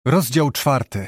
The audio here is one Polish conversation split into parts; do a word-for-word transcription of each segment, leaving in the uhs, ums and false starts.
Rozdział czwarty.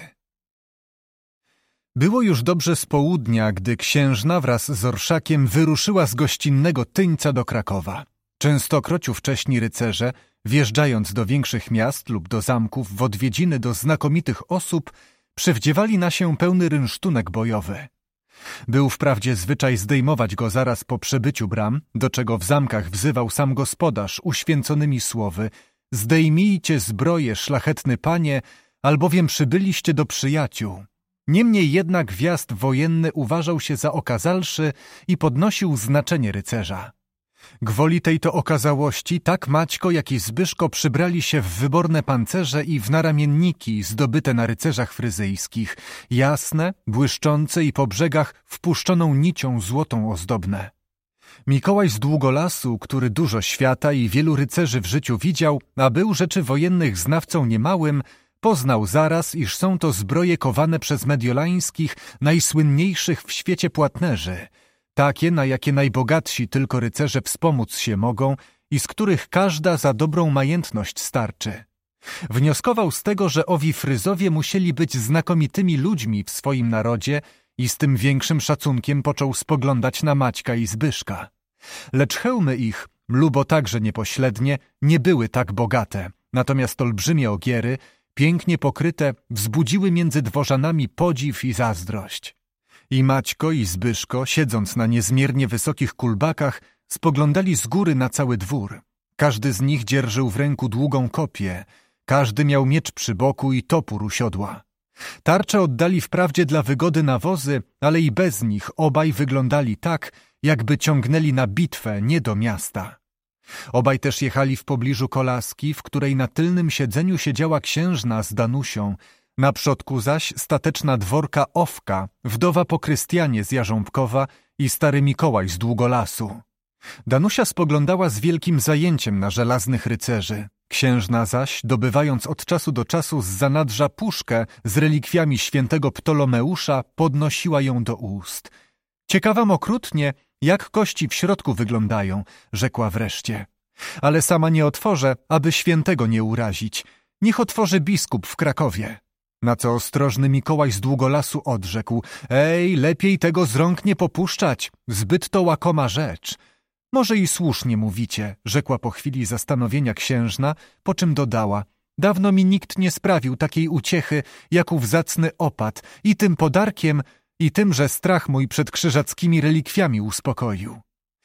Było już dobrze z południa, gdy księżna wraz z orszakiem wyruszyła z gościnnego Tyńca do Krakowa. Częstokroć ówcześni rycerze, wjeżdżając do większych miast lub do zamków w odwiedziny do znakomitych osób, przywdziewali na się pełny rynsztunek bojowy. Był wprawdzie zwyczaj zdejmować go zaraz po przebyciu bram, do czego w zamkach wzywał sam gospodarz uświęconymi słowy: zdejmijcie zbroję, szlachetny panie, albowiem przybyliście do przyjaciół. Niemniej jednak wjazd wojenny uważał się za okazalszy i podnosił znaczenie rycerza. Gwoli tej to okazałości tak Maćko, jak i Zbyszko przybrali się w wyborne pancerze i w naramienniki zdobyte na rycerzach fryzyjskich, jasne, błyszczące i po brzegach wpuszczoną nicią złotą ozdobne. Mikołaj z Długolasu, który dużo świata i wielu rycerzy w życiu widział, a był rzeczy wojennych znawcą niemałym, poznał zaraz, iż są to zbroje kowane przez mediolańskich, najsłynniejszych w świecie płatnerzy, takie, na jakie najbogatsi tylko rycerze wspomóc się mogą i z których każda za dobrą majętność starczy. Wnioskował z tego, że owi fryzowie musieli być znakomitymi ludźmi w swoim narodzie i z tym większym szacunkiem począł spoglądać na Maćka i Zbyszka. Lecz hełmy ich, lubo także niepoślednie, nie były tak bogate, natomiast olbrzymie ogiery, pięknie pokryte, wzbudziły między dworzanami podziw i zazdrość. I Maćko i Zbyszko, siedząc na niezmiernie wysokich kulbakach, spoglądali z góry na cały dwór. Każdy z nich dzierżył w ręku długą kopię, każdy miał miecz przy boku i topór u siodła. Tarcze oddali wprawdzie dla wygody na wozy, ale i bez nich obaj wyglądali tak, jakby ciągnęli na bitwę, nie do miasta. Obaj też jechali w pobliżu kolaski, w której na tylnym siedzeniu siedziała księżna z Danusią, na przodku zaś stateczna dworka Owka, wdowa po Krystianie z Jarząbkowa i stary Mikołaj z Długolasu. Danusia spoglądała z wielkim zajęciem na żelaznych rycerzy. Księżna zaś, dobywając od czasu do czasu z zanadrza puszkę z relikwiami świętego Ptolomeusza, podnosiła ją do ust. Ciekawam okrutnie, jak kości w środku wyglądają, rzekła wreszcie. Ale sama nie otworzę, aby świętego nie urazić. Niech otworzy biskup w Krakowie. Na co ostrożny Mikołaj z Długolasu odrzekł: ej, lepiej tego z rąk nie popuszczać, zbyt to łakoma rzecz. Może i słusznie mówicie, rzekła po chwili zastanowienia księżna, po czym dodała: dawno mi nikt nie sprawił takiej uciechy, jak ów zacny opat, i tym podarkiem, i tym, że strach mój przed krzyżackimi relikwiami uspokoił.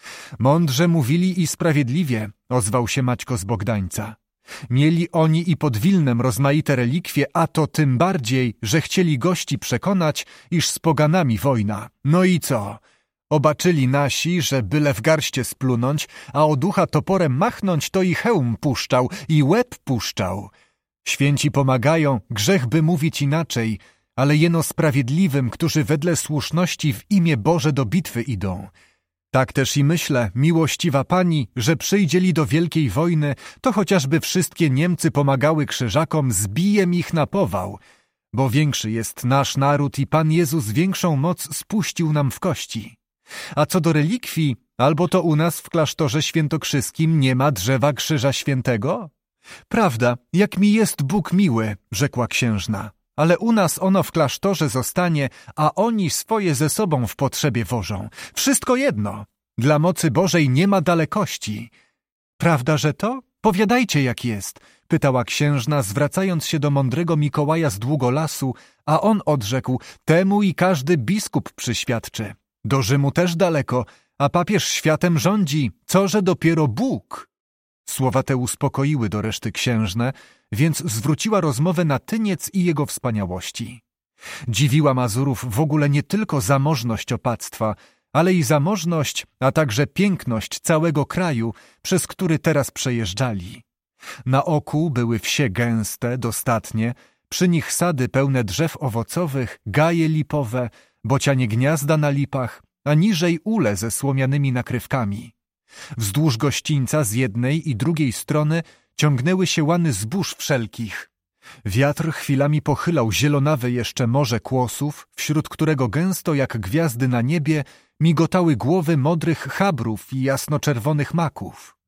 Mądrze mówili i sprawiedliwie, ozwał się Maćko z Bogdańca. Mieli oni i pod Wilnem rozmaite relikwie, a to tym bardziej, że chcieli gości przekonać, iż z poganami wojna. No i co? Obaczyli nasi, że byle w garście splunąć, a o ducha toporem machnąć, to i hełm puszczał, i łeb puszczał. Święci pomagają, grzech by mówić inaczej, ale jeno sprawiedliwym, którzy wedle słuszności w imię Boże do bitwy idą. Tak też i myślę, miłościwa pani, że przyjdzieli do wielkiej wojny, to chociażby wszystkie Niemcy pomagały krzyżakom, zbijem ich na pował, bo większy jest nasz naród i Pan Jezus większą moc spuścił nam w kości. A co do relikwii, albo to u nas w klasztorze świętokrzyskim nie ma drzewa krzyża świętego? Prawda, jak mi jest Bóg miły, rzekła księżna, ale u nas ono w klasztorze zostanie, a oni swoje ze sobą w potrzebie wożą. Wszystko jedno. Dla mocy Bożej nie ma dalekości. Prawda, że to? Powiadajcie, jak jest, pytała księżna, zwracając się do mądrego Mikołaja z Długolasu, a on odrzekł: temu i każdy biskup przyświadczy. Do Rzymu też daleko, a papież światem rządzi, co że dopiero Bóg. Słowa te uspokoiły do reszty księżnę, więc zwróciła rozmowę na Tyniec i jego wspaniałości. Dziwiła Mazurów w ogóle nie tylko zamożność opactwa, ale i zamożność, a także piękność całego kraju, przez który teraz przejeżdżali. Na oku były wsie gęste, dostatnie, przy nich sady pełne drzew owocowych, gaje lipowe, bocianie gniazda na lipach, a niżej ule ze słomianymi nakrywkami. Wzdłuż gościńca z jednej i drugiej strony ciągnęły się łany zbóż wszelkich. Wiatr chwilami pochylał zielonawe jeszcze morze kłosów, wśród którego gęsto jak gwiazdy na niebie migotały głowy modrych chabrów i jasnoczerwonych maków.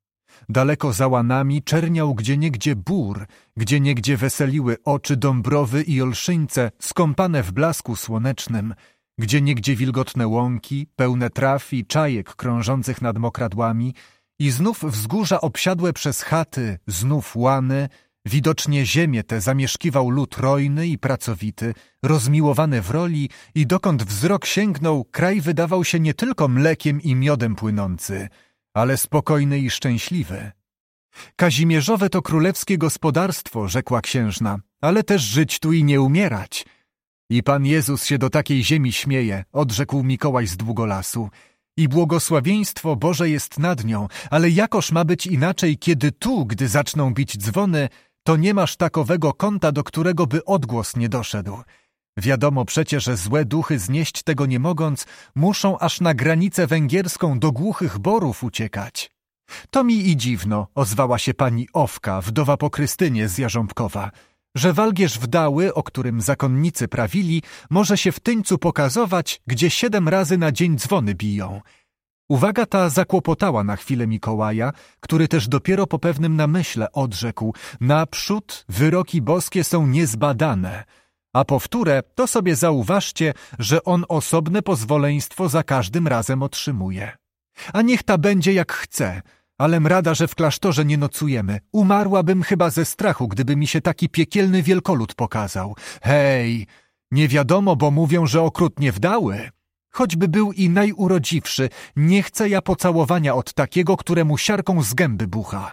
daleko za łanami czerniał gdzieniegdzie bór, gdzieniegdzie weseliły oczy dąbrowy i olszyńce skąpane w blasku słonecznym, gdzieniegdzie wilgotne łąki, pełne traw i czajek krążących nad mokradłami i znów wzgórza obsiadłe przez chaty, znów łany. Widocznie ziemię tę zamieszkiwał lud rojny i pracowity, rozmiłowany w roli i dokąd wzrok sięgnął, kraj wydawał się nie tylko mlekiem i miodem płynący, ale spokojny i szczęśliwy. Kazimierzowe to królewskie gospodarstwo, rzekła księżna, ale też żyć tu i nie umierać. I Pan Jezus się do takiej ziemi śmieje, odrzekł Mikołaj z Długolasu. I błogosławieństwo Boże jest nad nią, ale jakoż ma być inaczej, kiedy tu, gdy zaczną bić dzwony, to nie masz takowego kąta, do którego by odgłos nie doszedł. Wiadomo przecie, że złe duchy znieść tego nie mogąc, muszą aż na granicę węgierską do głuchych borów uciekać. To mi i dziwno, ozwała się pani Owka, wdowa po Krystynie z Jarząbkowa, że walgierz wdały, o którym zakonnicy prawili, może się w Tyńcu pokazować, gdzie siedem razy na dzień dzwony biją. Uwaga ta zakłopotała na chwilę Mikołaja, który też dopiero po pewnym namyśle odrzekł: naprzód wyroki boskie są niezbadane, a powtórę to sobie zauważcie, że on osobne pozwoleństwo za każdym razem otrzymuje. A niech ta będzie jak chce, alem rada, że w klasztorze nie nocujemy. Umarłabym chyba ze strachu, gdyby mi się taki piekielny wielkolud pokazał. Hej, nie wiadomo, bo mówią, że okrutnie wdały. Choćby był i najurodziwszy, nie chcę ja pocałowania od takiego, któremu siarką z gęby bucha.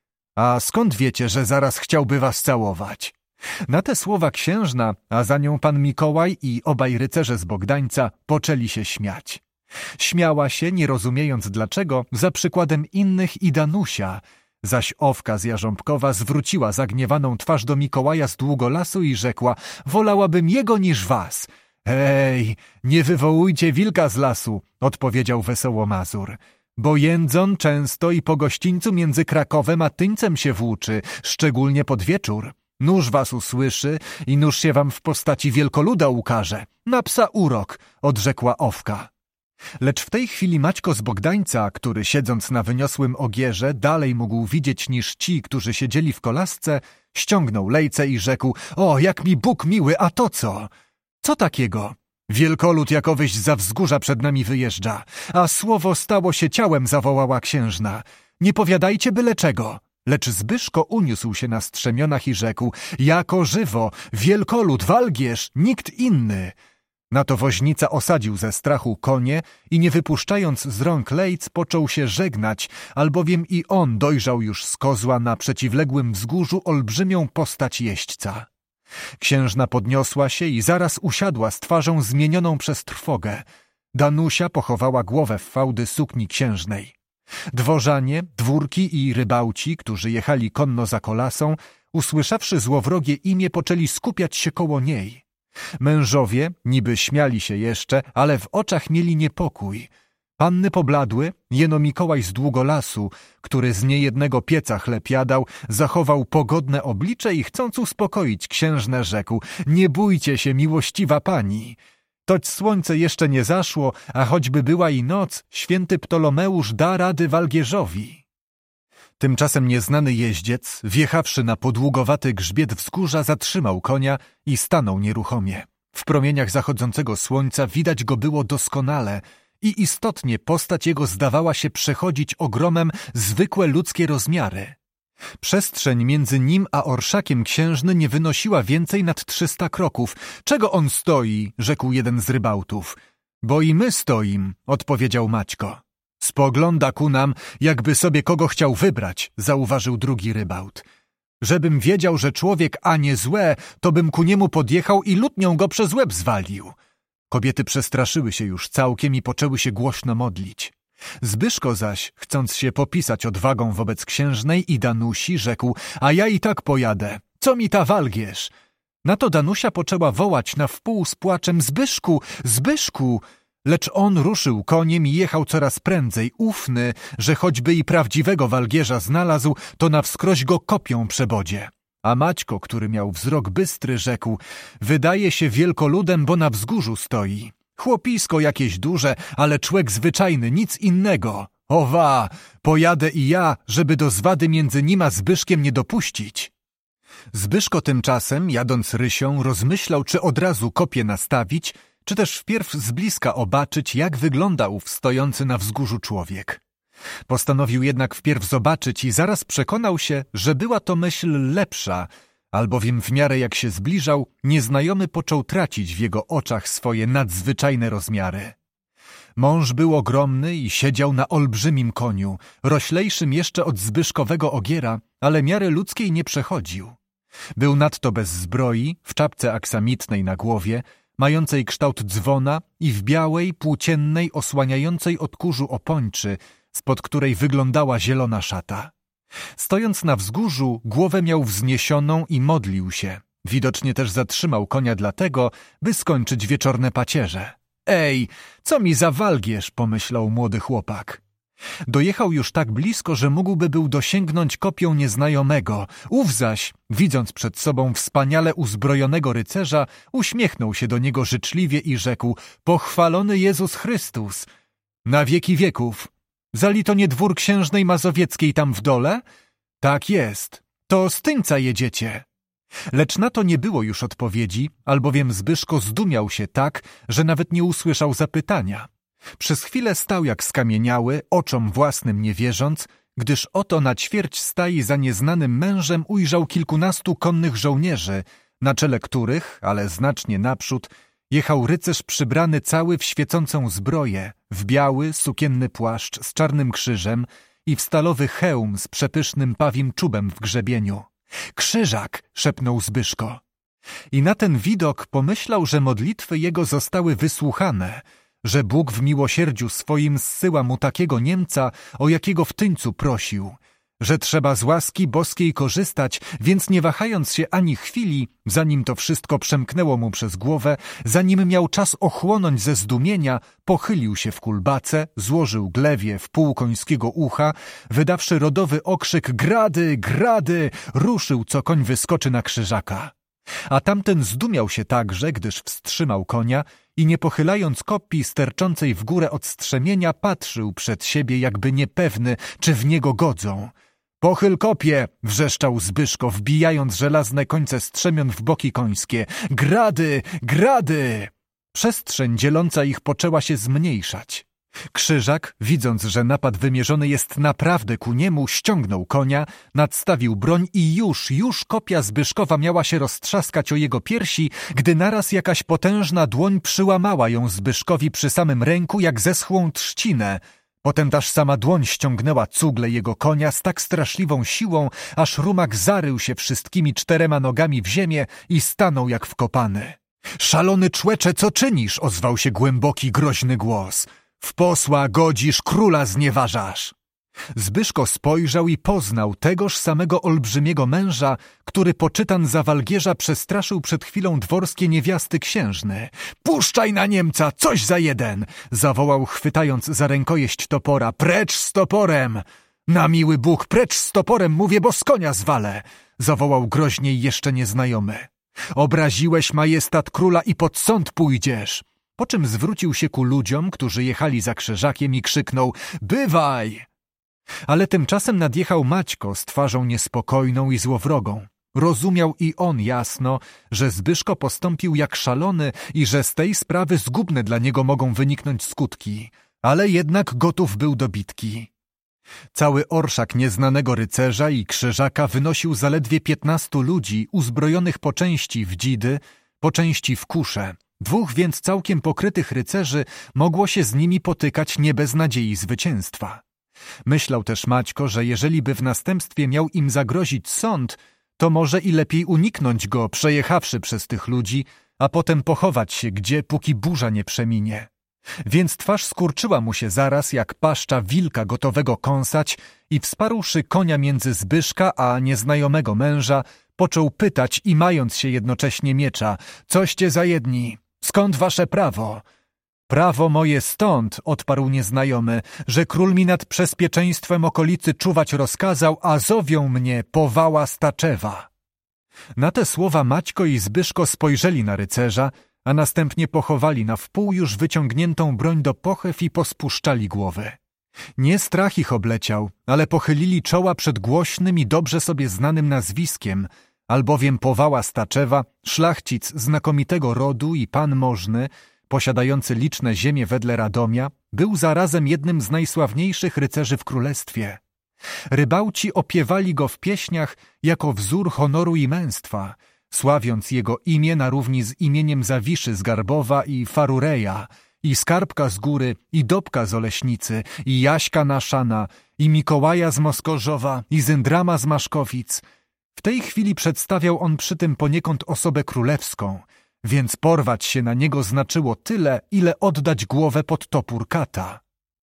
A skąd wiecie, że zaraz chciałby was całować? Na te słowa księżna, a za nią pan Mikołaj i obaj rycerze z Bogdańca poczęli się śmiać. Śmiała się, nie rozumiejąc dlaczego, za przykładem innych i Danusia, zaś Owka z Jarząbkowa zwróciła zagniewaną twarz do Mikołaja z Długolasu i rzekła: wolałabym jego niż was. Ej, nie wywołujcie wilka z lasu, odpowiedział wesoło Mazur, bo jędzon często i po gościńcu między Krakowem a Tyńcem się włóczy, szczególnie pod wieczór. Nuż was usłyszy i nuż się wam w postaci wielkoluda ukaże. Na psa urok, odrzekła Owka. Lecz w tej chwili Maćko z Bogdańca, który siedząc na wyniosłym ogierze dalej mógł widzieć niż ci, którzy siedzieli w kolasce, ściągnął lejce i rzekł: o, jak mi Bóg miły, a to co? Co takiego? Wielkolud jakowyś za wzgórza przed nami wyjeżdża, a słowo stało się ciałem, zawołała księżna. Nie powiadajcie byle czego. Lecz Zbyszko uniósł się na strzemionach i rzekł: jako żywo, wielkolud, walgierz, nikt inny. Na to woźnica osadził ze strachu konie i nie wypuszczając z rąk lejc począł się żegnać, albowiem i on dojrzał już z kozła na przeciwległym wzgórzu olbrzymią postać jeźdźca. Księżna podniosła się i zaraz usiadła z twarzą zmienioną przez trwogę. Danusia pochowała głowę w fałdy sukni księżnej. Dworzanie, dwórki i rybałci, którzy jechali konno za kolasą, usłyszawszy złowrogie imię, poczęli skupiać się koło niej. Mężowie niby śmiali się jeszcze, ale w oczach mieli niepokój. Panny pobladły, jeno Mikołaj z Długolasu, który z niejednego pieca chleb jadał, zachował pogodne oblicze i chcąc uspokoić księżnę rzekł: nie bójcie się, miłościwa pani. Toć słońce jeszcze nie zaszło, a choćby była i noc, święty Ptolomeusz da rady walgierzowi. Tymczasem nieznany jeździec, wjechawszy na podługowaty grzbiet wzgórza, zatrzymał konia i stanął nieruchomie. W promieniach zachodzącego słońca widać go było doskonale i istotnie postać jego zdawała się przechodzić ogromem zwykłe ludzkie rozmiary. Przestrzeń między nim a orszakiem księżny nie wynosiła więcej nad trzysta kroków. Czego on stoi? Rzekł jeden z rybałtów. Bo i my stoim, odpowiedział Maćko. Spogląda ku nam, jakby sobie kogo chciał wybrać, zauważył drugi rybałt. Żebym wiedział, że człowiek a nie złe, to bym ku niemu podjechał i lutnią go przez łeb zwalił. Kobiety przestraszyły się już całkiem i poczęły się głośno modlić. Zbyszko zaś, chcąc się popisać odwagą wobec księżnej i Danusi, rzekł: a ja i tak pojadę. Co mi ta walgierz? Na to Danusia poczęła wołać na wpół z płaczem: Zbyszku, Zbyszku! Lecz on ruszył koniem i jechał coraz prędzej, ufny, że choćby i prawdziwego walgierza znalazł, to na wskroś go kopią przebodzie. A Maćko, który miał wzrok bystry, rzekł: wydaje się wielkoludem, bo na wzgórzu stoi. Chłopisko jakieś duże, ale człek zwyczajny, nic innego. Owa, pojadę i ja, żeby do zwady między nim a Zbyszkiem nie dopuścić. Zbyszko tymczasem, jadąc rysią, rozmyślał, czy od razu kopię nastawić, czy też wpierw z bliska obaczyć, jak wygląda ów stojący na wzgórzu człowiek. Postanowił jednak wpierw zobaczyć i zaraz przekonał się, że była to myśl lepsza, albowiem w miarę jak się zbliżał, nieznajomy począł tracić w jego oczach swoje nadzwyczajne rozmiary. Mąż był ogromny i siedział na olbrzymim koniu, roślejszym jeszcze od Zbyszkowego ogiera, ale miary ludzkiej nie przechodził. Był nadto bez zbroi, w czapce aksamitnej na głowie, mającej kształt dzwona i w białej, płóciennej, osłaniającej od kurzu opończy, spod której wyglądała zielona szata. Stojąc na wzgórzu, głowę miał wzniesioną i modlił się. Widocznie też zatrzymał konia dlatego, by skończyć wieczorne pacierze. Ej, co mi za walgierz, pomyślał młody chłopak. Dojechał już tak blisko, że mógłby był dosięgnąć kopią nieznajomego. Ów zaś, widząc przed sobą wspaniale uzbrojonego rycerza, uśmiechnął się do niego życzliwie i rzekł: pochwalony Jezus Chrystus! Na wieki wieków! Zali to nie dwór księżnej mazowieckiej tam w dole? Tak jest. To z Tyńca jedziecie. Lecz na to nie było już odpowiedzi, albowiem Zbyszko zdumiał się tak, że nawet nie usłyszał zapytania. Przez chwilę stał jak skamieniały, oczom własnym nie wierząc, gdyż oto na ćwierć stai za nieznanym mężem ujrzał kilkunastu konnych żołnierzy, na czele których, ale znacznie naprzód, jechał rycerz przybrany cały w świecącą zbroję, w biały, sukienny płaszcz z czarnym krzyżem i w stalowy hełm z przepysznym pawim czubem w grzebieniu. Krzyżak! Szepnął Zbyszko. I na ten widok pomyślał, że modlitwy jego zostały wysłuchane, że Bóg w miłosierdziu swoim zsyła mu takiego Niemca, o jakiego w Tyńcu prosił, że trzeba z łaski boskiej korzystać, więc nie wahając się ani chwili, zanim to wszystko przemknęło mu przez głowę, zanim miał czas ochłonąć ze zdumienia, pochylił się w kulbace, złożył glewie w pół końskiego ucha, wydawszy rodowy okrzyk grady, grady, ruszył, co koń wyskoczy na Krzyżaka. A tamten zdumiał się także, gdyż wstrzymał konia i nie pochylając kopii sterczącej w górę od strzemienia, patrzył przed siebie jakby niepewny, czy w niego godzą. Pochyl kopie! Wrzeszczał Zbyszko, wbijając żelazne końce strzemion w boki końskie. Grady! Grady! Przestrzeń dzieląca ich poczęła się zmniejszać. Krzyżak, widząc, że napad wymierzony jest naprawdę ku niemu, ściągnął konia, nadstawił broń i już, już kopia Zbyszkowa miała się roztrzaskać o jego piersi, gdy naraz jakaś potężna dłoń przyłamała ją Zbyszkowi przy samym ręku jak zeschłą trzcinę. Potem taż sama dłoń ściągnęła cugle jego konia z tak straszliwą siłą, aż rumak zarył się wszystkimi czterema nogami w ziemię i stanął jak wkopany. Szalony człecze, co czynisz? Ozwał się głęboki, groźny głos. W posła godzisz, króla znieważasz. Zbyszko spojrzał i poznał tegoż samego olbrzymiego męża, który poczytan za walgierza przestraszył przed chwilą dworskie niewiasty księżny. Puszczaj na Niemca, coś za jeden! Zawołał, chwytając za rękojeść topora. Precz z toporem! Na miły Bóg, precz z toporem, mówię, bo z konia zwalę! Zawołał groźniej jeszcze nieznajomy. Obraziłeś majestat króla i pod sąd pójdziesz! Po czym zwrócił się ku ludziom, którzy jechali za Krzyżakiem i krzyknął: bywaj! Ale tymczasem nadjechał Maćko z twarzą niespokojną i złowrogą. Rozumiał i on jasno, że Zbyszko postąpił jak szalony i że z tej sprawy zgubne dla niego mogą wyniknąć skutki, ale jednak gotów był do bitki. Cały orszak nieznanego rycerza i Krzyżaka wynosił zaledwie piętnastu ludzi, uzbrojonych po części w dzidy, po części w kusze. Dwóch więc całkiem pokrytych rycerzy mogło się z nimi potykać nie bez nadziei zwycięstwa. Myślał też Maćko, że jeżeli by w następstwie miał im zagrozić sąd, to może i lepiej uniknąć go, przejechawszy przez tych ludzi, a potem pochować się gdzie, póki burza nie przeminie. Więc twarz skurczyła mu się zaraz, jak paszcza wilka gotowego kąsać i wsparłszy konia między Zbyszka a nieznajomego męża, począł pytać i mając się jednocześnie miecza: coście za jedni? Skąd wasze prawo? Prawo moje stąd, odparł nieznajomy, że król mi nad bezpieczeństwem okolicy czuwać rozkazał, a zowią mnie powała Staczewa. Na te słowa Maćko i Zbyszko spojrzeli na rycerza, a następnie pochowali na wpół już wyciągniętą broń do pochew i pospuszczali głowy. Nie strach ich obleciał, ale pochylili czoła przed głośnym i dobrze sobie znanym nazwiskiem, albowiem Powała Staczewa, szlachcic znakomitego rodu i pan możny, posiadający liczne ziemie wedle Radomia, był zarazem jednym z najsławniejszych rycerzy w królestwie. Rybałci opiewali go w pieśniach jako wzór honoru i męstwa, sławiąc jego imię na równi z imieniem Zawiszy z Garbowa i Farureja, i Skarbka z Góry, i Dobka z Oleśnicy, i Jaśka Naszana, i Mikołaja z Moskorzowa, i Zyndrama z Maszkowic. W tej chwili przedstawiał on przy tym poniekąd osobę królewską, więc porwać się na niego znaczyło tyle, ile oddać głowę pod topór kata.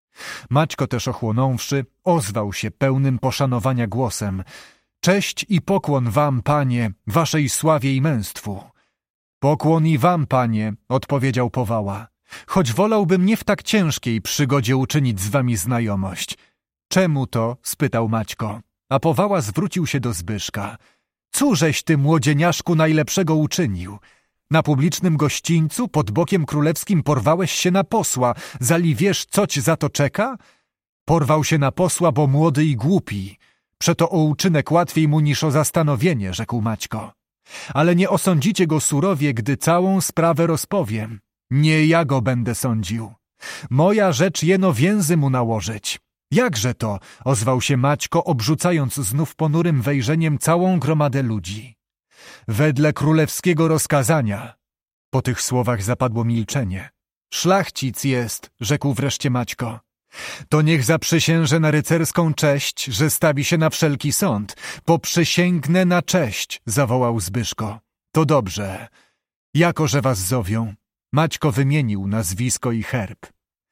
Maćko też ochłonąwszy, ozwał się pełnym poszanowania głosem: Cześć i pokłon wam, panie, waszej sławie i męstwu. Pokłon i wam, panie, odpowiedział Powała, choć wolałbym nie w tak ciężkiej przygodzie uczynić z wami znajomość. Czemu to? Spytał Maćko, a Powała zwrócił się do Zbyszka. Cóżeś ty, młodzieniaszku, najlepszego uczynił? Na publicznym gościńcu pod bokiem królewskim porwałeś się na posła, zali wiesz, co ci za to czeka? Porwał się na posła, bo młody i głupi. Przeto o uczynek łatwiej mu niż o zastanowienie, rzekł Maćko. Ale nie osądzicie go surowie, gdy całą sprawę rozpowiem. Nie ja go będę sądził. Moja rzecz jeno więzy mu nałożyć. Jakże to? Ozwał się Maćko, obrzucając znów ponurym wejrzeniem całą gromadę ludzi. Wedle królewskiego rozkazania. Po tych słowach zapadło milczenie. Szlachcic jest, rzekł wreszcie Maćko. To niech zaprzysięże na rycerską cześć, że stawi się na wszelki sąd. Poprzysięgnę na cześć, zawołał Zbyszko. To dobrze. Jako że was zowią? Maćko wymienił nazwisko i herb.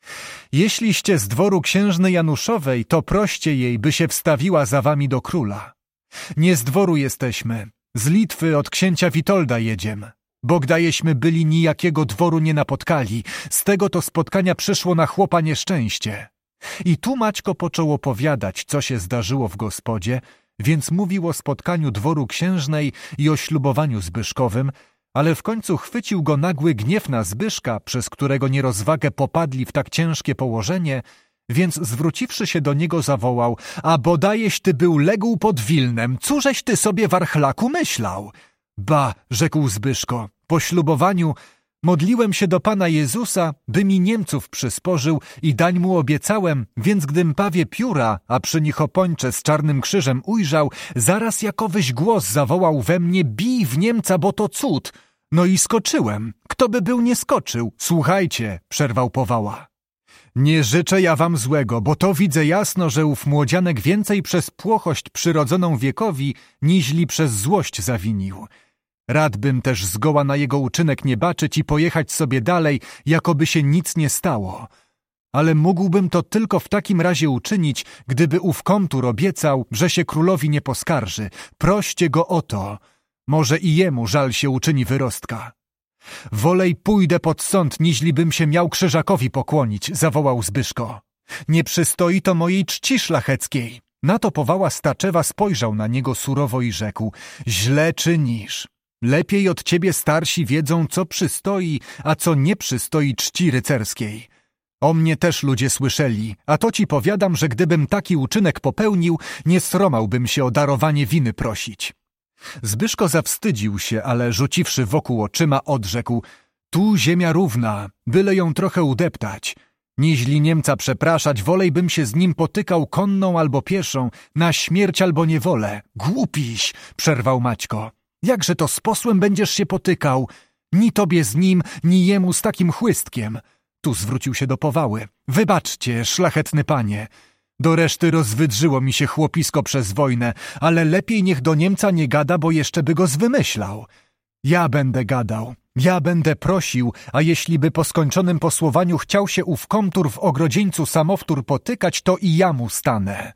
Jeśliście z dworu księżny Januszowej, to proście jej, by się wstawiła za wami do króla. Nie z dworu jesteśmy, z Litwy od księcia Witolda jedziem. Bo gdajeśmy byli nijakiego dworu nie napotkali, z tego to spotkania przyszło na chłopa nieszczęście. I tu Maćko począł opowiadać, co się zdarzyło w gospodzie, więc mówił o spotkaniu dworu księżnej i o ślubowaniu Zbyszkowym, ale w końcu chwycił go nagły gniew na Zbyszka, przez którego nierozwagę popadli w tak ciężkie położenie, więc zwróciwszy się do niego zawołał: a bodajeś ty był legł pod Wilnem, cóżeś ty sobie, warchlaku, myślał? Ba, rzekł Zbyszko, po ślubowaniu modliłem się do Pana Jezusa, by mi Niemców przysporzył i dań mu obiecałem, więc gdym pawie pióra, a przy nich opończe z czarnym krzyżem ujrzał, zaraz jakowyś głos zawołał we mnie: bij w Niemca, bo to cud. No i skoczyłem. Kto by był nie skoczył? Słuchajcie, przerwał Powała. Nie życzę ja wam złego, bo to widzę jasno, że ów młodzianek więcej przez płochość przyrodzoną wiekowi, niźli przez złość zawinił. Radbym też zgoła na jego uczynek nie baczyć i pojechać sobie dalej, jakoby się nic nie stało. Ale mógłbym to tylko w takim razie uczynić, gdyby ów komtur obiecał, że się królowi nie poskarży. Proście go o to. Może i jemu żal się uczyni wyrostka. Wolej pójdę pod sąd, niźlibym się miał Krzyżakowi pokłonić, zawołał Zbyszko. Nie przystoi to mojej czci szlacheckiej. Na to Powała Staczewa spojrzał na niego surowo i rzekł: źle czynisz. Lepiej od ciebie starsi wiedzą, co przystoi, a co nie przystoi czci rycerskiej. O mnie też ludzie słyszeli, a to ci powiadam, że gdybym taki uczynek popełnił, nie sromałbym się o darowanie winy prosić. Zbyszko zawstydził się, ale rzuciwszy wokół oczyma, odrzekł: tu ziemia równa, byle ją trochę udeptać. Niźli Niemca przepraszać, wolejbym się z nim potykał konną albo pieszą, na śmierć albo niewolę. Głupiś, przerwał Maćko. Jakże to z posłem będziesz się potykał? Ni tobie z nim, ni jemu z takim chłystkiem. Tu zwrócił się do Powały. Wybaczcie, szlachetny panie. Do reszty rozwydrzyło mi się chłopisko przez wojnę, ale lepiej niech do Niemca nie gada, bo jeszcze by go zwymyślał. Ja będę gadał, ja będę prosił, a jeśli by po skończonym posłowaniu chciał się ów komtur w ogrodzieńcu samowtór potykać, to i ja mu stanę.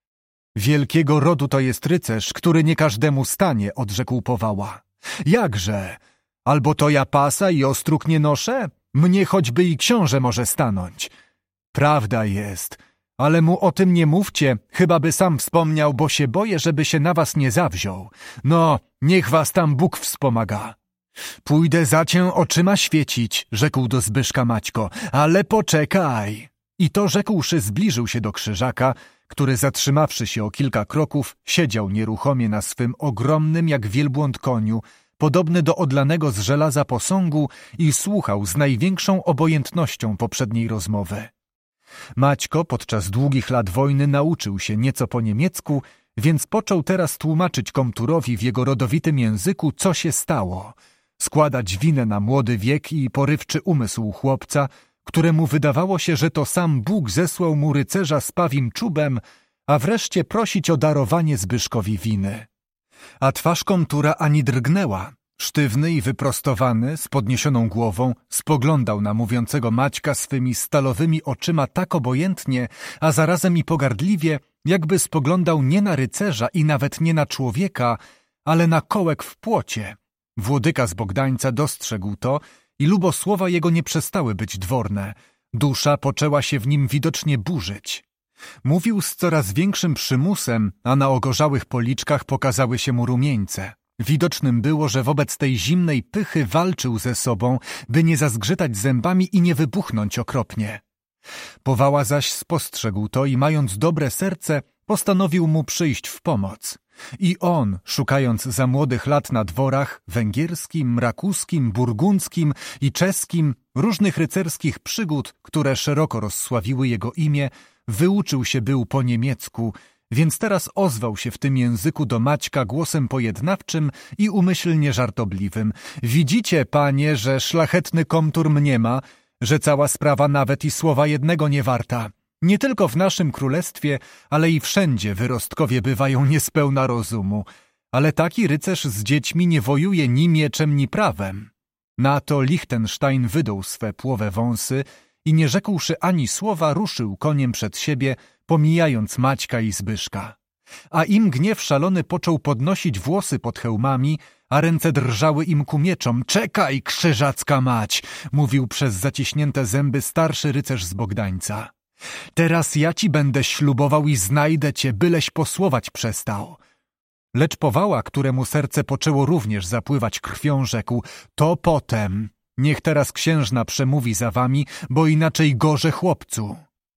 Wielkiego rodu to jest rycerz, który nie każdemu stanie, odrzekł Powała. Jakże? Albo to ja pasa i ostróg nie noszę? Mnie choćby i książę może stanąć. Prawda jest, ale mu o tym nie mówcie, chyba by sam wspomniał, bo się boję, żeby się na was nie zawziął. No, niech was tam Bóg wspomaga. Pójdę za cię oczyma świecić, rzekł do Zbyszka Maćko, ale poczekaj. I to rzekłszy zbliżył się do Krzyżaka, który zatrzymawszy się o kilka kroków, siedział nieruchomie na swym ogromnym jak wielbłąd koniu, podobny do odlanego z żelaza posągu i słuchał z największą obojętnością poprzedniej rozmowy. Maćko podczas długich lat wojny nauczył się nieco po niemiecku, więc począł teraz tłumaczyć komturowi w jego rodowitym języku, co się stało, składać winę na młody wiek i porywczy umysł chłopca, któremu wydawało się, że to sam Bóg zesłał mu rycerza z pawim czubem, a wreszcie prosić o darowanie Zbyszkowi winy. A twarz komtura ani drgnęła. Sztywny i wyprostowany, z podniesioną głową, spoglądał na mówiącego Maćka swymi stalowymi oczyma tak obojętnie, a zarazem i pogardliwie, jakby spoglądał nie na rycerza i nawet nie na człowieka, ale na kołek w płocie. Włodyka z Bogdańca dostrzegł to i lubosłowa jego nie przestały być dworne. Dusza poczęła się w nim widocznie burzyć. Mówił z coraz większym przymusem, a na ogorzałych policzkach pokazały się mu rumieńce. Widocznym było, że wobec tej zimnej pychy walczył ze sobą, by nie zazgrzytać zębami i nie wybuchnąć okropnie. Powała zaś spostrzegł to i mając dobre serce, postanowił mu przyjść w pomoc. I on, szukając za młodych lat na dworach węgierskim, rakuskim, burgundzkim i czeskim różnych rycerskich przygód, które szeroko rozsławiły jego imię, wyuczył się był po niemiecku, więc teraz ozwał się w tym języku do Maćka głosem pojednawczym i umyślnie żartobliwym. Widzicie, panie, że szlachetny komtur mniema, że cała sprawa nawet i słowa jednego nie warta. Nie tylko w naszym królestwie, ale i wszędzie wyrostkowie bywają niespełna rozumu, ale taki rycerz z dziećmi nie wojuje ni mieczem, ni prawem. Na to Lichtenstein wydął swe płowe wąsy i nie rzekłszy ani słowa, ruszył koniem przed siebie, pomijając Maćka i Zbyszka. A im gniew szalony począł podnosić włosy pod hełmami, a ręce drżały im ku mieczom. Czekaj, krzyżacka mać! Mówił przez zaciśnięte zęby starszy rycerz z Bogdańca. Teraz ja ci będę ślubował i znajdę cię, byleś posłować przestał. Lecz Powała, któremu serce poczęło również zapływać krwią, rzekł, to potem. Niech teraz księżna przemówi za wami, bo inaczej gorze chłopcu.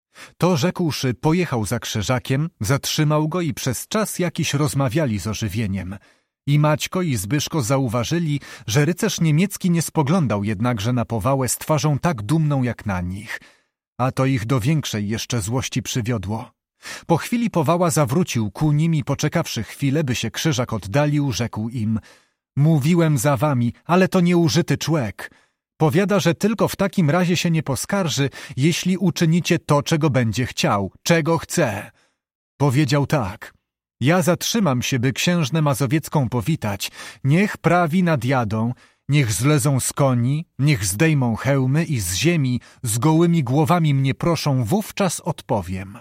To rzekłszy, pojechał za Krzyżakiem, zatrzymał go i przez czas jakiś rozmawiali z ożywieniem. I Maćko i Zbyszko zauważyli, że rycerz niemiecki nie spoglądał jednakże na Powałę z twarzą tak dumną jak na nich. A to ich do większej jeszcze złości przywiodło. Po chwili Powała zawrócił ku nim i poczekawszy chwilę, by się Krzyżak oddalił, rzekł im: mówiłem za wami, ale to nieużyty człek. Powiada, że tylko w takim razie się nie poskarży, jeśli uczynicie to, czego będzie chciał, czego chce. Powiedział tak: ja zatrzymam się, by księżnę mazowiecką powitać. Niech prawi nad jadą, niech zlezą z koni, niech zdejmą hełmy i z ziemi z gołymi głowami mnie proszą, wówczas odpowiem.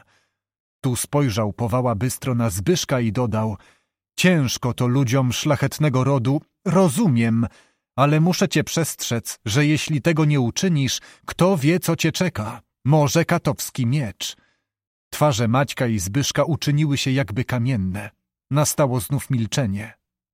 Tu spojrzał Powała bystro na Zbyszka i dodał: ciężko to ludziom szlachetnego rodu, rozumiem, ale muszę cię przestrzec, że jeśli tego nie uczynisz, kto wie, co cię czeka. Może katowski miecz. Twarze Maćka i Zbyszka uczyniły się jakby kamienne. Nastało znów milczenie.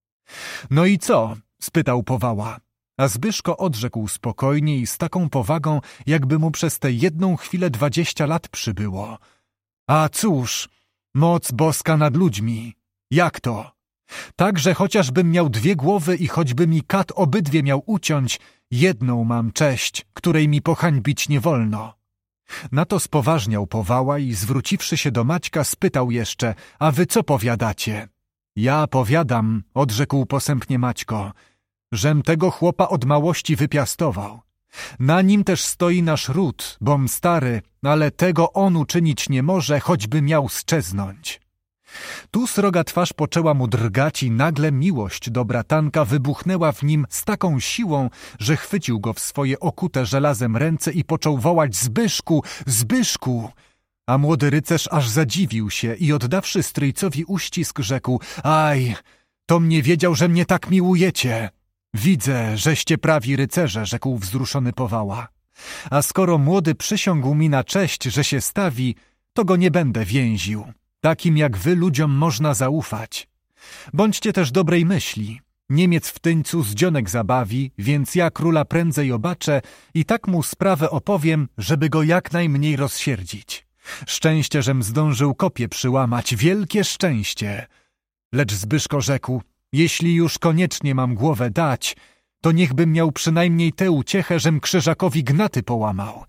No i co? Spytał Powała. A Zbyszko odrzekł spokojnie i z taką powagą, jakby mu przez tę jedną chwilę dwadzieścia lat przybyło. A cóż, moc boska nad ludźmi. Jak to? Tak, że chociażbym miał dwie głowy i choćby mi kat obydwie miał uciąć, jedną mam cześć, której mi pohańbić nie wolno. Na to spoważniał Powała i zwróciwszy się do Maćka, spytał jeszcze: a wy co powiadacie? Ja powiadam, odrzekł posępnie Maćko, żem tego chłopa od małości wypiastował. Na nim też stoi nasz ród, bom stary, ale tego on uczynić nie może, choćby miał szczeznąć. Tu sroga twarz poczęła mu drgać i nagle miłość do bratanka wybuchnęła w nim z taką siłą, że chwycił go w swoje okute żelazem ręce i począł wołać: Zbyszku, Zbyszku! A młody rycerz aż zadziwił się i oddawszy stryjcowi uścisk, rzekł: aj, to mnie wiedział, że mnie tak miłujecie. Widzę, żeście prawi rycerze, rzekł wzruszony Powała. A skoro młody przysiągł mi na cześć, że się stawi, to go nie będę więził. Takim jak wy ludziom można zaufać. Bądźcie też dobrej myśli. Niemiec w Tyńcu zdzionek zabawi, więc ja króla prędzej obaczę i tak mu sprawę opowiem, żeby go jak najmniej rozsierdzić. Szczęście, żem zdążył kopię przyłamać, wielkie szczęście. Lecz Zbyszko rzekł, jeśli już koniecznie mam głowę dać, to niechbym miał przynajmniej tę uciechę, żem Krzyżakowi gnaty połamał.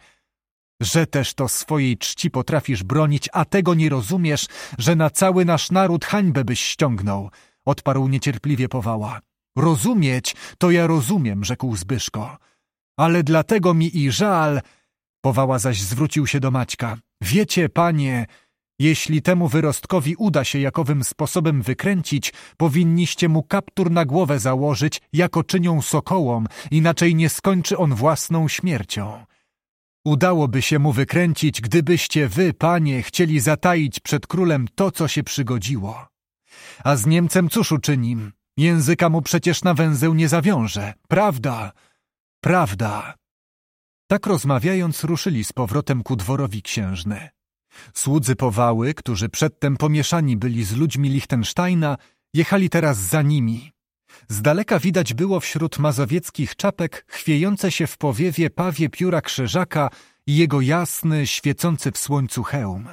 Że też to swojej czci potrafisz bronić, a tego nie rozumiesz, że na cały nasz naród hańbę byś ściągnął, odparł niecierpliwie Powała. Rozumieć, to ja rozumiem, rzekł Zbyszko. Ale dlatego mi i żal... Powała zaś zwrócił się do Maćka. Wiecie, panie, jeśli temu wyrostkowi uda się jakowym sposobem wykręcić, powinniście mu kaptur na głowę założyć, jako czynią sokołom, inaczej nie skończy on własną śmiercią. Udałoby się mu wykręcić, gdybyście wy, panie, chcieli zataić przed królem to, co się przygodziło. A z Niemcem cóż uczynim? Języka mu przecież na węzeł nie zawiąże. Prawda, prawda. Tak rozmawiając ruszyli z powrotem ku dworowi księżny. Słudzy Powały, którzy przedtem pomieszani byli z ludźmi Lichtensteina, jechali teraz za nimi. Z daleka widać było wśród mazowieckich czapek chwiejące się w powiewie pawie pióra Krzyżaka i jego jasny, świecący w słońcu hełm.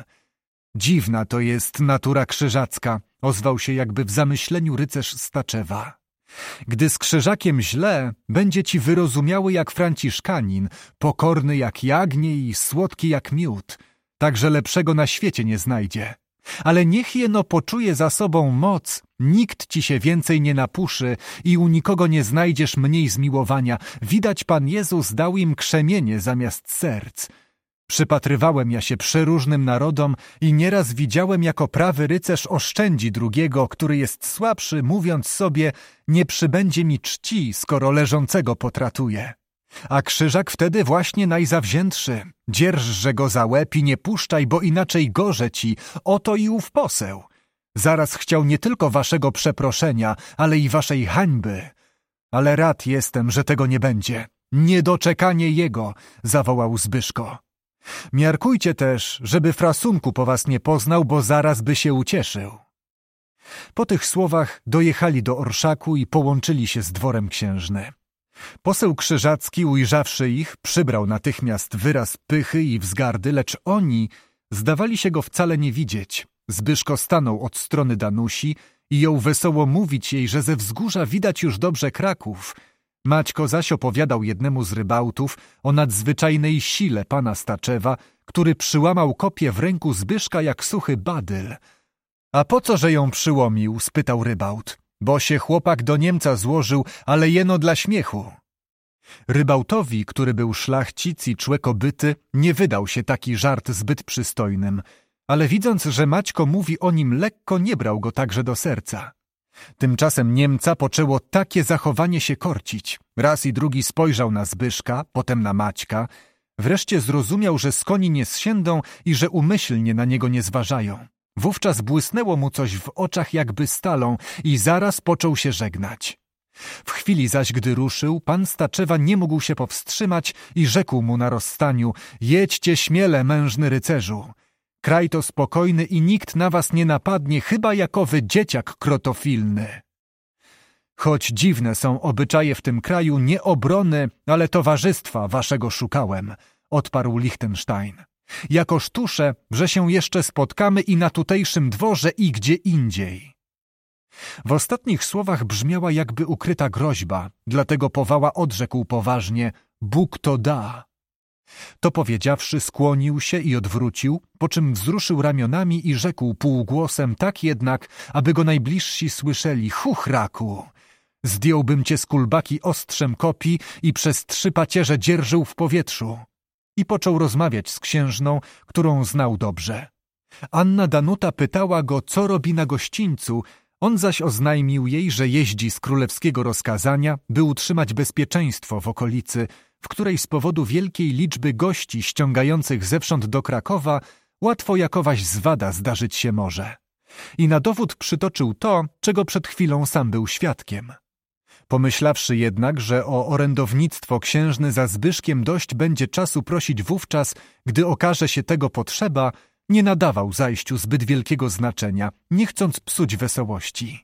Dziwna to jest natura krzyżacka, ozwał się jakby w zamyśleniu rycerz Staczewa. Gdy z Krzyżakiem źle, będzie ci wyrozumiały jak franciszkanin, pokorny jak jagnię i słodki jak miód, tak że lepszego na świecie nie znajdzie. Ale niech jeno poczuje za sobą moc, nikt ci się więcej nie napuszy i u nikogo nie znajdziesz mniej zmiłowania. Widać Pan Jezus dał im krzemienie zamiast serc. Przypatrywałem ja się przeróżnym narodom i nieraz widziałem, jako prawy rycerz oszczędzi drugiego, który jest słabszy, mówiąc sobie, nie przybędzie mi czci, skoro leżącego potratuje. A Krzyżak wtedy właśnie najzawziętszy. Dzierżże go za łeb i nie puszczaj, bo inaczej gorze ci, oto i ów poseł. Zaraz chciał nie tylko waszego przeproszenia, ale i waszej hańby. Ale rad jestem, że tego nie będzie. Niedoczekanie jego, zawołał Zbyszko. Miarkujcie też, żeby frasunku po was nie poznał, bo zaraz by się ucieszył. Po tych słowach dojechali do orszaku i połączyli się z dworem księżny. Poseł Krzyżacki, ujrzawszy ich, przybrał natychmiast wyraz pychy i wzgardy, lecz oni zdawali się go wcale nie widzieć. Zbyszko stanął od strony Danusi i jął wesoło mówić jej, że ze wzgórza widać już dobrze Kraków. Maćko zaś opowiadał jednemu z rybałtów o nadzwyczajnej sile pana Staczewa, który przyłamał kopię w ręku Zbyszka jak suchy badyl. A po co, że ją przyłomił? Spytał rybałt. Bo się chłopak do Niemca złożył, ale jeno dla śmiechu. Rybałtowi, który był szlachcic i człekobyty, nie wydał się taki żart zbyt przystojnym, ale widząc, że Maćko mówi o nim lekko, nie brał go także do serca. Tymczasem Niemca poczęło takie zachowanie się korcić. Raz i drugi spojrzał na Zbyszka, potem na Maćka. Wreszcie zrozumiał, że z koni nie zsiędą i że umyślnie na niego nie zważają. Wówczas błysnęło mu coś w oczach jakby stalą i zaraz począł się żegnać. W chwili zaś, gdy ruszył, pan Staczewa nie mógł się powstrzymać i rzekł mu na rozstaniu: jedźcie śmiele, mężny rycerzu. Kraj to spokojny i nikt na was nie napadnie, chyba jakowy dzieciak krotofilny. Choć dziwne są obyczaje w tym kraju, nie obrony, ale towarzystwa waszego szukałem, odparł Lichtenstein. Jakoż tuszę, że się jeszcze spotkamy i na tutejszym dworze i gdzie indziej. W ostatnich słowach brzmiała jakby ukryta groźba, dlatego Powała odrzekł poważnie: Bóg to da. To powiedziawszy, skłonił się i odwrócił, po czym wzruszył ramionami i rzekł półgłosem, tak jednak, aby go najbliżsi słyszeli: chuchraku! Zdjąłbym cię z kulbaki ostrzem kopii i przez trzy pacierze dzierżył w powietrzu. I począł rozmawiać z księżną, którą znał dobrze. Anna Danuta pytała go, co robi na gościńcu, on zaś oznajmił jej, że jeździ z królewskiego rozkazania, by utrzymać bezpieczeństwo w okolicy, w której z powodu wielkiej liczby gości ściągających zewsząd do Krakowa łatwo jakowaś zwada zdarzyć się może. I na dowód przytoczył to, czego przed chwilą sam był świadkiem. Pomyślawszy jednak, że o orędownictwo księżny za Zbyszkiem dość będzie czasu prosić wówczas, gdy okaże się tego potrzeba, nie nadawał zajściu zbyt wielkiego znaczenia, nie chcąc psuć wesołości.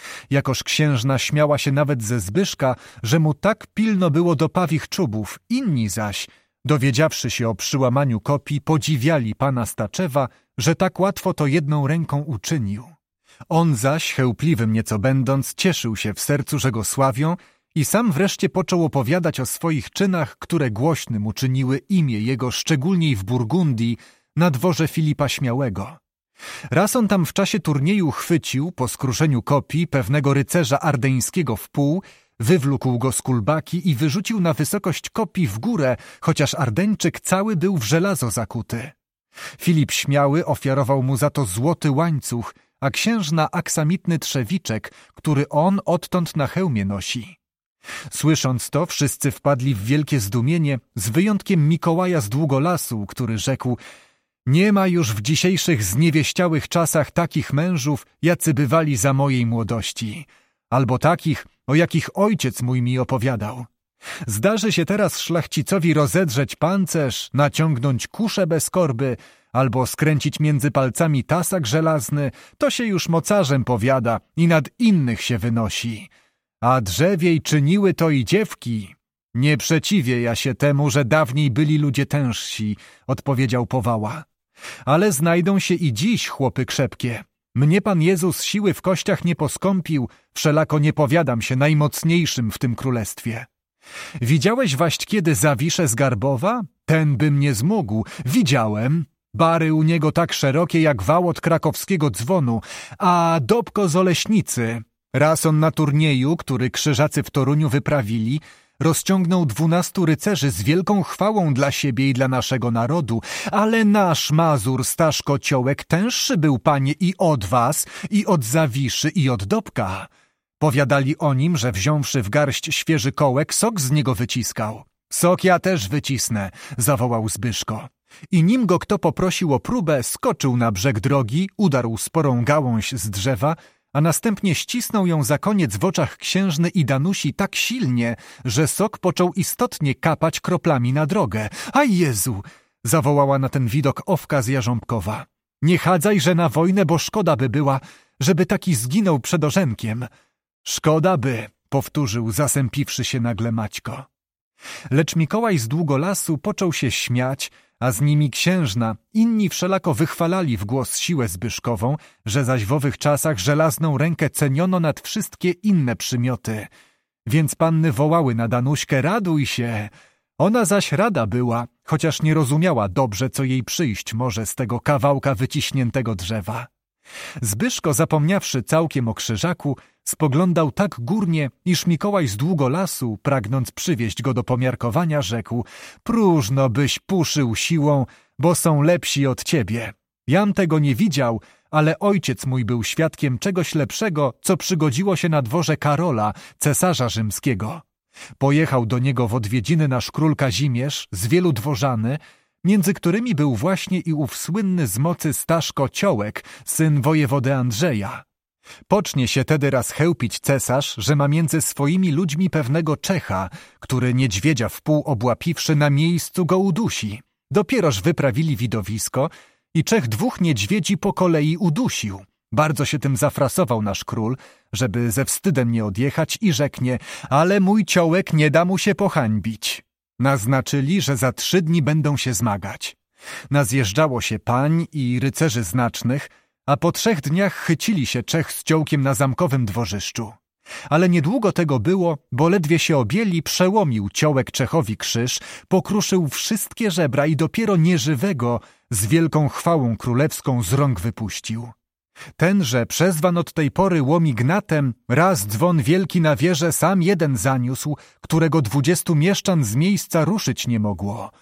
Jakoż księżna śmiała się nawet ze Zbyszka, że mu tak pilno było do pawich czubów, inni zaś, dowiedziawszy się o przyłamaniu kopii, podziwiali pana Staczewa, że tak łatwo to jedną ręką uczynił. On zaś, chełpliwym nieco będąc, cieszył się w sercu, że go sławią i sam wreszcie począł opowiadać o swoich czynach, które głośnym uczyniły imię jego szczególniej w Burgundii, na dworze Filipa Śmiałego. Raz on tam w czasie turnieju chwycił, po skruszeniu kopii, pewnego rycerza ardeńskiego w pół, wywlókł go z kulbaki i wyrzucił na wysokość kopii w górę, chociaż Ardeńczyk cały był w żelazo zakuty. Filip Śmiały ofiarował mu za to złoty łańcuch, a księżna aksamitny trzewiczek, który on odtąd na hełmie nosi. Słysząc to, wszyscy wpadli w wielkie zdumienie, z wyjątkiem Mikołaja z Długolasu, który rzekł: nie ma już w dzisiejszych zniewieściałych czasach takich mężów, jacy bywali za mojej młodości, albo takich, o jakich ojciec mój mi opowiadał. Zdarzy się teraz szlachcicowi rozedrzeć pancerz, naciągnąć kuszę bez korby, albo skręcić między palcami tasak żelazny, to się już mocarzem powiada i nad innych się wynosi. A drzewiej czyniły to i dziewki. Nie przeciwię ja się temu, że dawniej byli ludzie tężsi, odpowiedział Powała. Ale znajdą się i dziś chłopy krzepkie. Mnie Pan Jezus siły w kościach nie poskąpił, wszelako nie powiadam się najmocniejszym w tym królestwie. Widziałeś waść kiedy Zawiszę z Garbowa? Ten by mnie zmógł. Widziałem. Bary u niego tak szerokie jak wał od krakowskiego dzwonu, a Dobko z Oleśnicy. Raz on na turnieju, który krzyżacy w Toruniu wyprawili, rozciągnął dwunastu rycerzy z wielką chwałą dla siebie i dla naszego narodu, ale nasz Mazur Stasz Kociołek tęższy był, panie, i od was, i od Zawiszy, i od Dobka. Powiadali o nim, że wziąwszy w garść świeży kołek, sok z niego wyciskał. Sok ja też wycisnę, zawołał Zbyszko. I nim go kto poprosił o próbę, skoczył na brzeg drogi, udarł sporą gałąź z drzewa, a następnie ścisnął ją za koniec w oczach księżny i Danusi tak silnie, że sok począł istotnie kapać kroplami na drogę. A Jezu! Zawołała na ten widok Owka z Jarząbkowa. Nie chadzaj, że na wojnę, bo szkoda by była, żeby taki zginął przed orzenkiem. Szkoda by, powtórzył, zasępiwszy się nagle Maćko. Lecz Mikołaj z Długolasu począł się śmiać, a z nimi księżna, inni wszelako wychwalali w głos siłę Zbyszkową, że zaś w owych czasach żelazną rękę ceniono nad wszystkie inne przymioty. Więc panny wołały na Danuśkę: raduj się! Ona zaś rada była, chociaż nie rozumiała dobrze, co jej przyjść może z tego kawałka wyciśniętego drzewa. Zbyszko, zapomniawszy całkiem o krzyżaku, spoglądał tak górnie, iż Mikołaj z Długolasu, pragnąc przywieźć go do pomiarkowania, rzekł: próżno byś puszył siłą, bo są lepsi od ciebie. Jam tego nie widział, ale ojciec mój był świadkiem czegoś lepszego, co przygodziło się na dworze Karola, cesarza rzymskiego. Pojechał do niego w odwiedziny nasz król Kazimierz z wielu dworzany, między którymi był właśnie i ów słynny z mocy Stasz Kociołek, syn wojewody Andrzeja. Pocznie się tedy raz chełpić cesarz, że ma między swoimi ludźmi pewnego Czecha, który niedźwiedzia wpół obłapiwszy na miejscu go udusi. Dopieroż wyprawili widowisko i Czech dwóch niedźwiedzi po kolei udusił. Bardzo się tym zafrasował nasz król, żeby ze wstydem nie odjechać, i rzeknie: ale mój ciołek nie da mu się pohańbić. Naznaczyli, że za trzy dni będą się zmagać. Nazjeżdżało się pań i rycerzy znacznych, a po trzech dniach chycili się Czech z ciołkiem na zamkowym dworzyszczu. Ale niedługo tego było, bo ledwie się objęli, przełomił ciołek Czechowi krzyż, pokruszył wszystkie żebra i dopiero nieżywego z wielką chwałą królewską z rąk wypuścił. Tenże, przezwan od tej pory Łomignatem, raz dzwon wielki na wieżę sam jeden zaniósł, którego dwudziestu mieszczan z miejsca ruszyć nie mogło.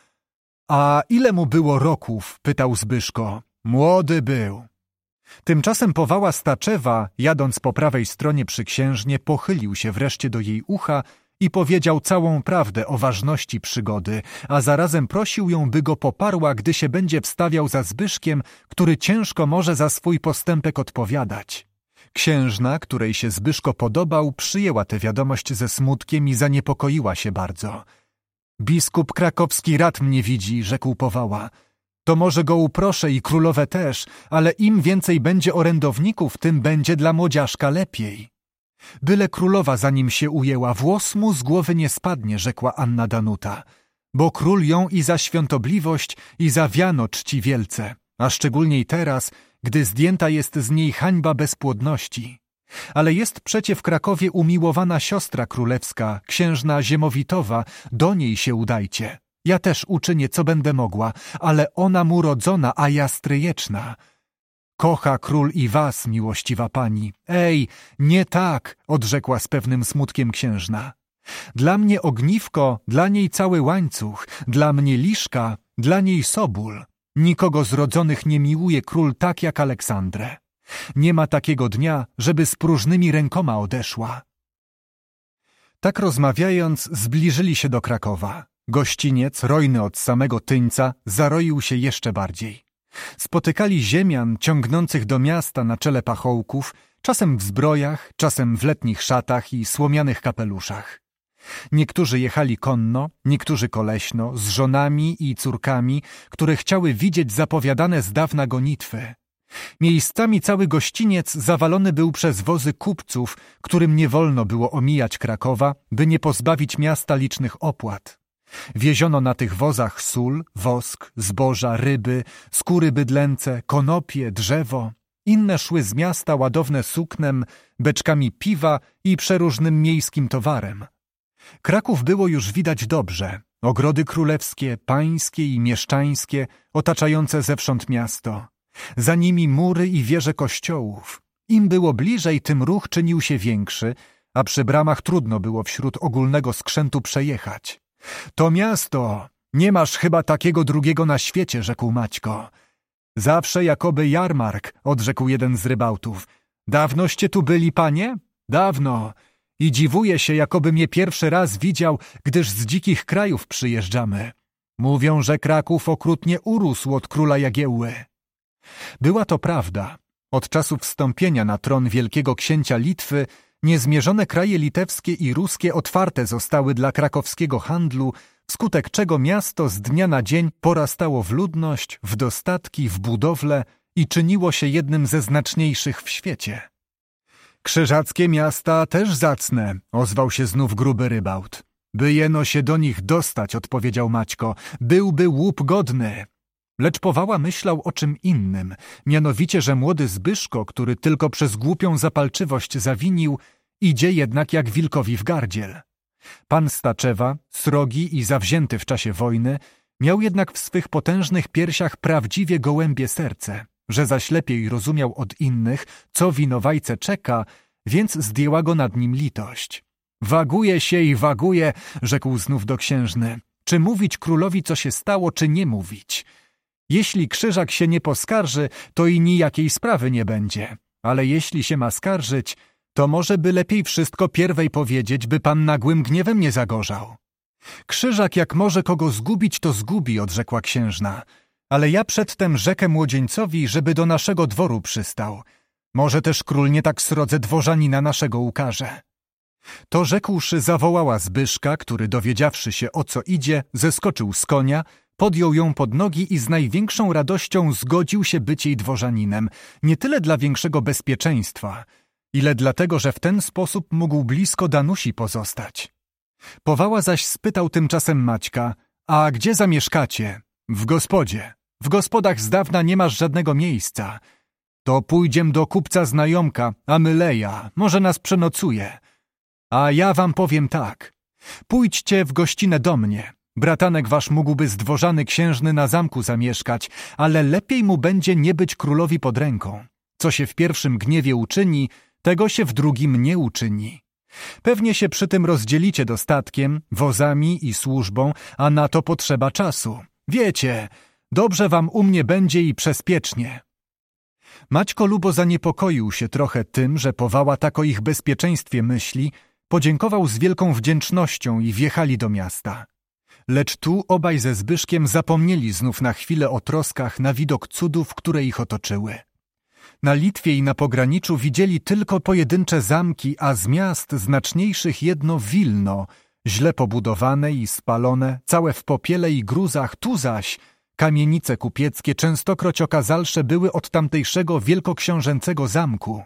A ile mu było roków? Pytał Zbyszko. Młody był. Tymczasem Powała Staczewa, jadąc po prawej stronie przy księżnie, pochylił się wreszcie do jej ucha i powiedział całą prawdę o ważności przygody, a zarazem prosił ją, by go poparła, gdy się będzie wstawiał za Zbyszkiem, który ciężko może za swój postępek odpowiadać. Księżna, której się Zbyszko podobał, przyjęła tę wiadomość ze smutkiem i zaniepokoiła się bardzo. Biskup krakowski rad mnie widzi, rzekł Powała. To może go uproszę i królowe też, ale im więcej będzie orędowników, tym będzie dla młodziaszka lepiej. Byle królowa za nim się ujęła, włos mu z głowy nie spadnie, rzekła Anna Danuta, bo król ją i za świątobliwość, i za wiano czci wielce, a szczególniej teraz, gdy zdjęta jest z niej hańba bezpłodności. Ale jest przecie w Krakowie umiłowana siostra królewska, księżna Ziemowitowa, do niej się udajcie. Ja też uczynię, co będę mogła, ale ona mu rodzona, a ja stryjeczna. Kocha król i was, miłościwa pani. Ej, nie tak, odrzekła z pewnym smutkiem księżna. Dla mnie ogniwko, dla niej cały łańcuch, dla mnie liszka, dla niej soból. Nikogo z rodzonych nie miłuje król tak jak Aleksandrę. Nie ma takiego dnia, żeby z próżnymi rękoma odeszła. Tak rozmawiając, zbliżyli się do Krakowa. Gościniec, rojny od samego Tyńca, zaroił się jeszcze bardziej. Spotykali ziemian ciągnących do miasta na czele pachołków, czasem w zbrojach, czasem w letnich szatach i słomianych kapeluszach. Niektórzy jechali konno, niektórzy koleśno, z żonami i córkami, które chciały widzieć zapowiadane z dawna gonitwy. Miejscami cały gościniec zawalony był przez wozy kupców, którym nie wolno było omijać Krakowa, by nie pozbawić miasta licznych opłat. Wieziono na tych wozach sól, wosk, zboża, ryby, skóry bydlęce, konopie, drzewo. Inne szły z miasta ładowne suknem, beczkami piwa i przeróżnym miejskim towarem. Kraków było już widać dobrze. Ogrody królewskie, pańskie i mieszczańskie, otaczające zewsząd miasto. Za nimi mury i wieże kościołów. Im było bliżej, tym ruch czynił się większy, a przy bramach trudno było wśród ogólnego skrzętu przejechać. To miasto! Nie masz chyba takiego drugiego na świecie, rzekł Maćko. Zawsze jakoby jarmark, odrzekł jeden z rybałtów. Dawnoście tu byli, panie? Dawno. I dziwuję się, jakoby mnie pierwszy raz widział, gdyż z dzikich krajów przyjeżdżamy. Mówią, że Kraków okrutnie urósł od króla Jagiełły. Była to prawda. Od czasu wstąpienia na tron wielkiego księcia Litwy niezmierzone kraje litewskie i ruskie otwarte zostały dla krakowskiego handlu, wskutek czego miasto z dnia na dzień porastało w ludność, w dostatki, w budowle i czyniło się jednym ze znaczniejszych w świecie. Krzyżackie miasta też zacne, ozwał się znów gruby rybałt. By jeno się do nich dostać, odpowiedział Maćko, byłby łup godny. Lecz Powała myślał o czym innym, mianowicie, że młody Zbyszko, który tylko przez głupią zapalczywość zawinił, idzie jednak jak wilkowi w gardziel. Pan Staczewa, srogi i zawzięty w czasie wojny, miał jednak w swych potężnych piersiach prawdziwie gołębie serce, że zaś lepiej rozumiał od innych, co winowajcę czeka, więc zdjęła go nad nim litość. Waguje się i waguje, rzekł znów do księżny, czy mówić królowi, co się stało, czy nie mówić. Jeśli Krzyżak się nie poskarży, to i nijakiej sprawy nie będzie, ale jeśli się ma skarżyć, to może by lepiej wszystko pierwej powiedzieć, by pan nagłym gniewem nie zagorzał. Krzyżak jak może kogo zgubić, to zgubi, odrzekła księżna, ale ja przedtem rzekę młodzieńcowi, żeby do naszego dworu przystał. Może też król nie tak srodze dworzanina naszego ukaże. To rzekłszy, zawołała Zbyszka, który dowiedziawszy się o co idzie, zeskoczył z konia, podjął ją pod nogi i z największą radością zgodził się być jej dworzaninem, nie tyle dla większego bezpieczeństwa, ile dlatego, że w ten sposób mógł blisko Danusi pozostać. Powała zaś spytał tymczasem Maćka, a gdzie zamieszkacie? W gospodzie. W gospodach z dawna nie masz żadnego miejsca. To pójdziem do kupca znajomka, Amyleja, może nas przenocuje. A ja wam powiem tak, pójdźcie w gościnę do mnie. Bratanek wasz mógłby zdworzany księżny na zamku zamieszkać, ale lepiej mu będzie nie być królowi pod ręką. Co się w pierwszym gniewie uczyni, tego się w drugim nie uczyni. Pewnie się przy tym rozdzielicie dostatkiem, wozami i służbą, a na to potrzeba czasu. Wiecie, dobrze wam u mnie będzie i bezpiecznie. Maćko Lubo zaniepokoił się trochę tym, że Powała tak o ich bezpieczeństwie myśli, podziękował z wielką wdzięcznością i wjechali do miasta. Lecz tu obaj ze Zbyszkiem zapomnieli znów na chwilę o troskach na widok cudów, które ich otoczyły. Na Litwie i na pograniczu widzieli tylko pojedyncze zamki, a z miast znaczniejszych jedno Wilno, źle pobudowane i spalone, całe w popiele i gruzach, tu zaś kamienice kupieckie częstokroć okazalsze były od tamtejszego wielkoksiążęcego zamku.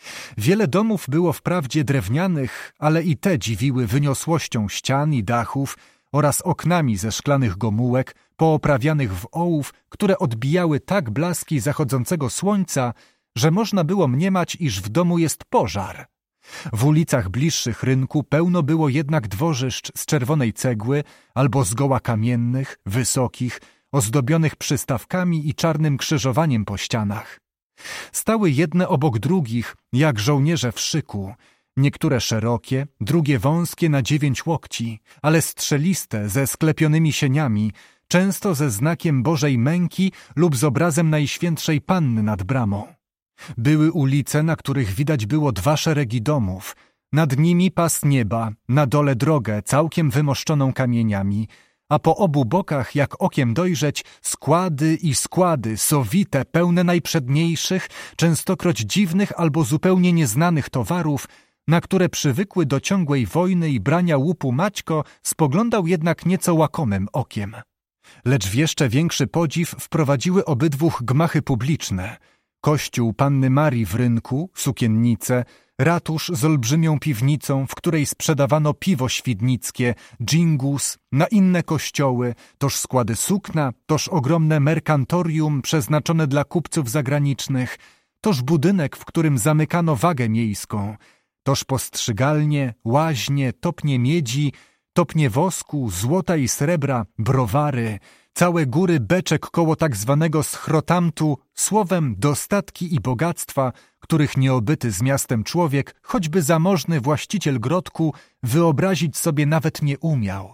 Wiele domów było wprawdzie drewnianych, ale i te dziwiły wyniosłością ścian i dachów oraz oknami ze szklanych gomułek, pooprawianych w ołów, które odbijały tak blaski zachodzącego słońca, że można było mniemać, iż w domu jest pożar. W ulicach bliższych rynku pełno było jednak dworzyszcz z czerwonej cegły albo zgoła kamiennych, wysokich, ozdobionych przystawkami i czarnym krzyżowaniem po ścianach. Stały jedne obok drugich, jak żołnierze w szyku, niektóre szerokie, drugie wąskie na dziewięć łokci, ale strzeliste ze sklepionymi sieniami, często ze znakiem Bożej Męki lub z obrazem Najświętszej Panny nad bramą. Były ulice, na których widać było dwa szeregi domów, nad nimi pas nieba, na dole drogę całkiem wymoszczoną kamieniami, a po obu bokach, jak okiem dojrzeć, składy i składy, sowite, pełne najprzedniejszych, częstokroć dziwnych albo zupełnie nieznanych towarów, na które przywykły do ciągłej wojny i brania łupu Maćko spoglądał jednak nieco łakomym okiem. Lecz w jeszcze większy podziw wprowadziły obydwóch gmachy publiczne, kościół Panny Marii w rynku, sukiennice, ratusz z olbrzymią piwnicą, w której sprzedawano piwo świdnickie, dżingus, na inne kościoły, toż składy sukna, toż ogromne merkantorium przeznaczone dla kupców zagranicznych, toż budynek, w którym zamykano wagę miejską, toż postrzygalnie, łaźnie, topnie miedzi, topnie wosku, złota i srebra, browary, całe góry beczek koło tak zwanego schrotamtu, słowem dostatki i bogactwa, których nieobyty z miastem człowiek, choćby zamożny właściciel grodku, wyobrazić sobie nawet nie umiał.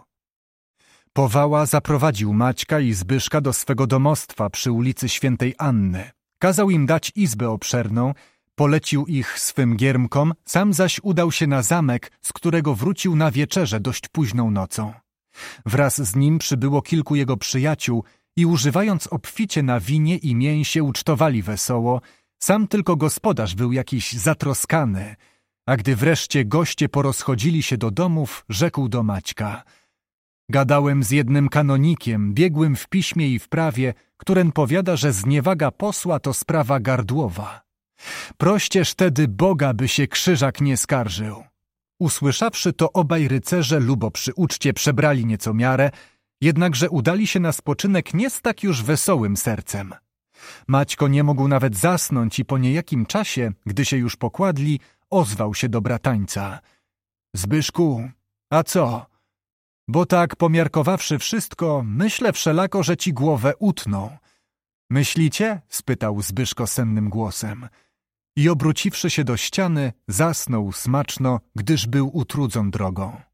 Powała zaprowadził Maćka i Zbyszka do swego domostwa przy ulicy Świętej Anny. Kazał im dać izbę obszerną, polecił ich swym giermkom, sam zaś udał się na zamek, z którego wrócił na wieczerzę dość późną nocą. Wraz z nim przybyło kilku jego przyjaciół i używając obficie na winie i mięsie ucztowali wesoło, sam tylko gospodarz był jakiś zatroskany, a gdy wreszcie goście porozchodzili się do domów, rzekł do Maćka: gadałem z jednym kanonikiem, biegłym w piśmie i w prawie, któren powiada, że zniewaga posła to sprawa gardłowa. Proścież tedy Boga, by się Krzyżak nie skarżył. Usłyszawszy to, obaj rycerze lubo przy uczcie przebrali nieco miarę, jednakże udali się na spoczynek nie z tak już wesołym sercem. Maćko nie mógł nawet zasnąć i po niejakim czasie, gdy się już pokładli, ozwał się do bratańca: Zbyszku, a co? Bo tak pomiarkowawszy wszystko, myślę wszelako, że ci głowę utną. Myślicie? spytał Zbyszko sennym głosem. I obróciwszy się do ściany, zasnął smaczno, gdyż był utrudzon drogą.